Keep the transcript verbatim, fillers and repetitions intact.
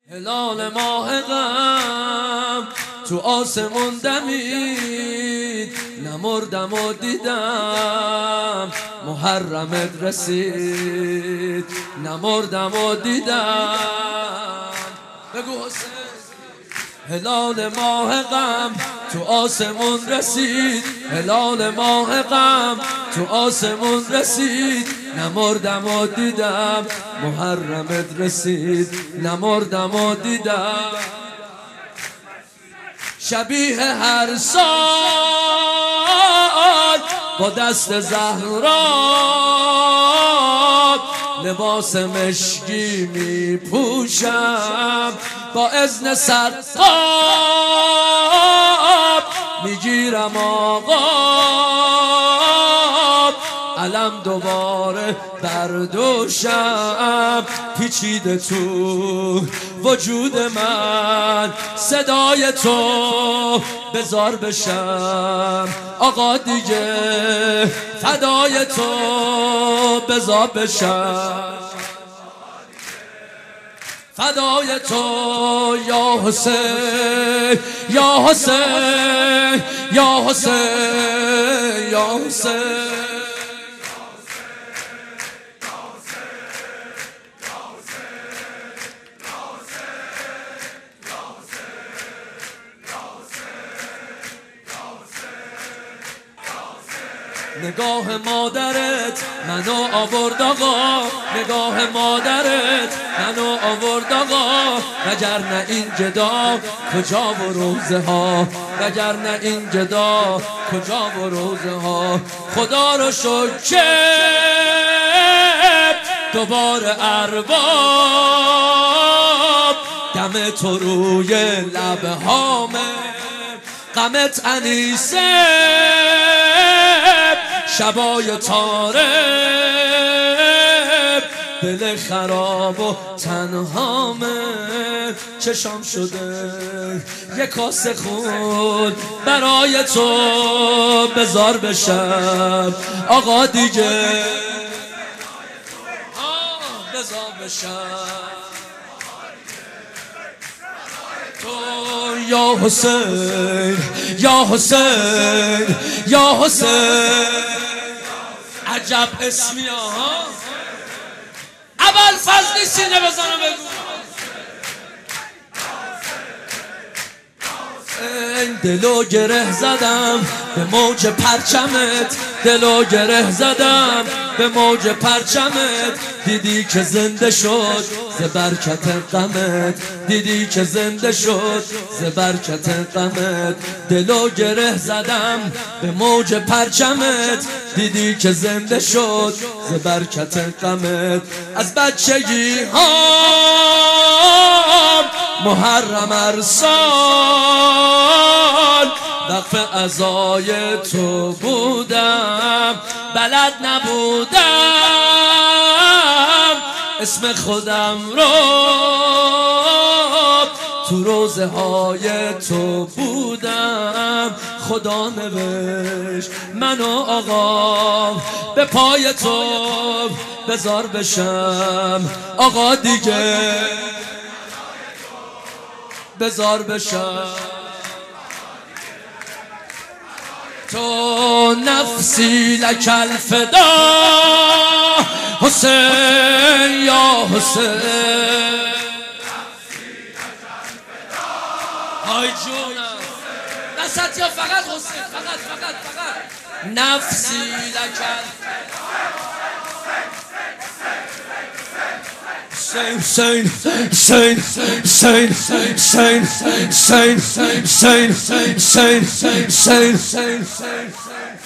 هلال ماه غم تو آسمون دمید، نمردم و دیدم محرمت رسید، نمردم و دیدم. بگو حسین. هلال ماه غم تو آسمون رسید، هلال ماه غم تو آسمون رسید، نمردم و دیدم محرمت رسید، نمردم و دیدم. شبیه هر سال با دست زهرا لباس مشکی می پوشم، با اذن سرقاب میگیرم آقا علم دوباره بردوشم. پیچیده تو وجود من صدای تو، بزار بشم آقا دیگه فدای تو، بزار بشم فدای تو یا حسین، یا حسین، یا حسین، یا حسین. نگاه مادرت منو آورد آقا، نگاه مادرت منو آورد آقا، وگرنه این جدا کجا و روزه ها، وگرنه این جدا کجا و روزه ها. خدا رو شکر دوباره ارباب، دم تو روی لبهامه، غمت انیسه شبای تاره، دل خراب و تنهامه. چشام شده یک کاسه خون برای تو، بزار بشم آقا دیگه، بزار بشم تو یا حسین، یا حسین، یا حسین. عجب اسمی ها. اول فضلی سینه بزنم بگو این دلو گره زدم به موج پرچمت، دلو گره زدم به موج پرچمت. دیدی که زنده شد ز برکت غمت، دیدی که زنده شد ز برکت غمت. دلو گره زدم به موج پرچمت، دیدی که زنده شد ز برکت غمت. از بچگی ها محرم ارسال وقف عزای تو بودم، بلد نبودم اسم خودم رو تو روزه های تو بودم. خدا نوشت منو آقا به پای تو، بزار بشم آقا دیگه، بزار بشم تو. نفسی لک الفدا حسین، یا حسین. های جونم نسط یا فقط حسین، فقط فقط فقط نفسی لک Saint, saint, saint, saint, saint, saint, saint, saint, saint, saint, saint, saint, saint, saint.